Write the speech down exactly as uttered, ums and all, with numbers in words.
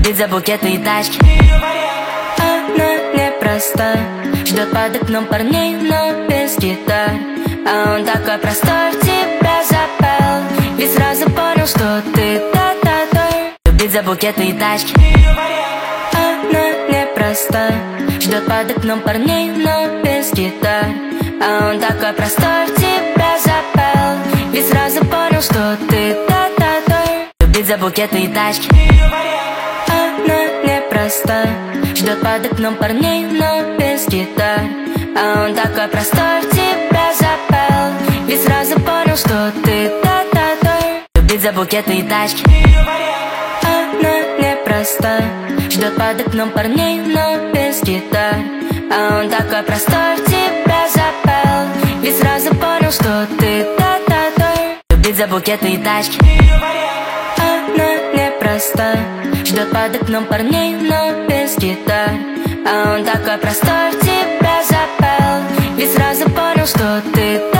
Любит за букеты и тачки. Она непроста, ждет под окном парней, но без гитар. А он такой простой, в тебя запал, ведь сразу понял, что ты та-та-та. Любит за букеты и тачки. Она непроста, ждет под окном парней, но без гитар. А он такой простой, в тебя запал, ведь сразу понял, что ты та-та-та. Любит за букеты и тачки. Она непроста, ждет под окном парней, но без гитар. А он такой простой, в тебя запал, ведь сразу понял, что ты та-та-та. Любит за букеты и тачки. Она непроста, ждет под окном парней, но без гитар. А он такой простой, в тебя запал, ведь сразу понял, что ты та-та-та. Любит за букеты и тачки. Она непроста, ждет под окном парней, но без гитар. А он такой простой, в тебя запал, ведь сразу понял, что ты